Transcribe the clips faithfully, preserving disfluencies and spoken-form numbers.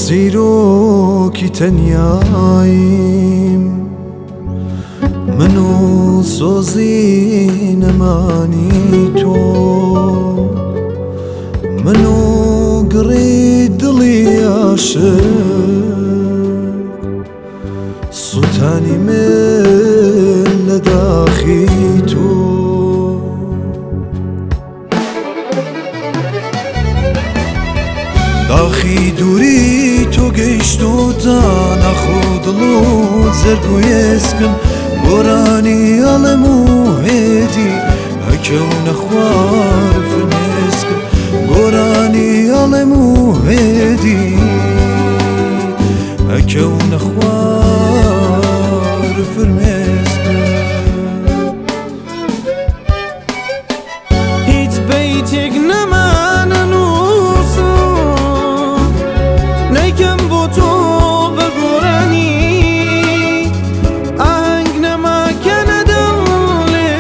زیرۆکی تەنیاییم من و سۆزی نەمانی تۆ من و گڕی دڵی عاشق سوتانی من لە داخی تۆ داخی دووری تۆ گەیشتۆتە نەخۆ دڵ و جەرگ و ێسکم گۆرانی ئەڵێم و هێدی ئەکەونە خوار فرمێسکم گۆرانی ئەڵێم و هێدی ئەکەونە خوار فرمێسکم هیچ بەیتێک نەمانە نووسم نەیکەم بۆ تۆ بە گۆرانی ئاهەنگ نەماکەنە دەڵێ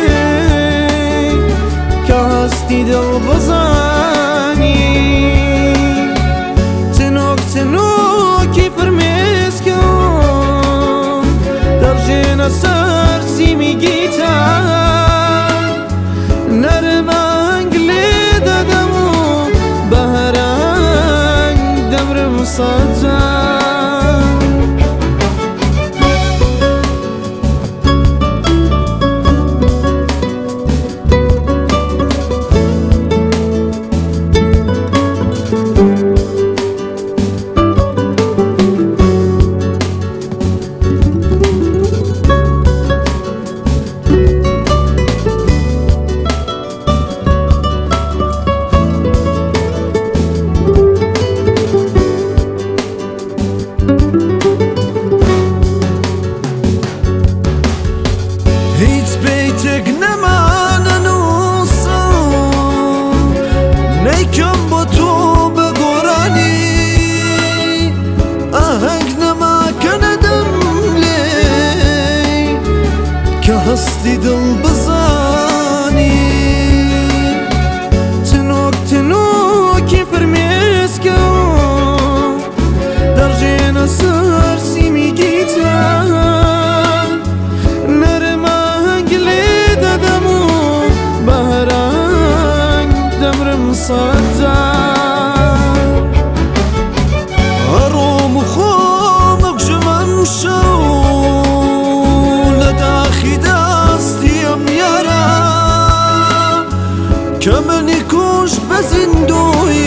کە هەستی دڵ بزانی تنۆک تنۆکی فرمێسکم دەڕژێنە سەر سیمی گیتار نەرم ئاهەنگ لێ دەدەم و بە هەر ئاهەنگ دەمرم سەد جار هیچ بەیتێک نەمانە نووسم نەیکەم بۆ تۆ بە گۆرانی ئاهەنگ نەماکەنە دەم لێ کە هەستی دڵ بزانی تنۆک تنۆکی فرمێسکم دەڕژێنە سەر سیمی گیتار نەرم ئاهەنگ لێ دەدەم و بە هەر ئاهەنگ دەمرم سەد جار هەڕۆم و خۆم ئەگژەم شەو لە داخی دەستی ئەم یارە کە منی کوشت بە زیندوی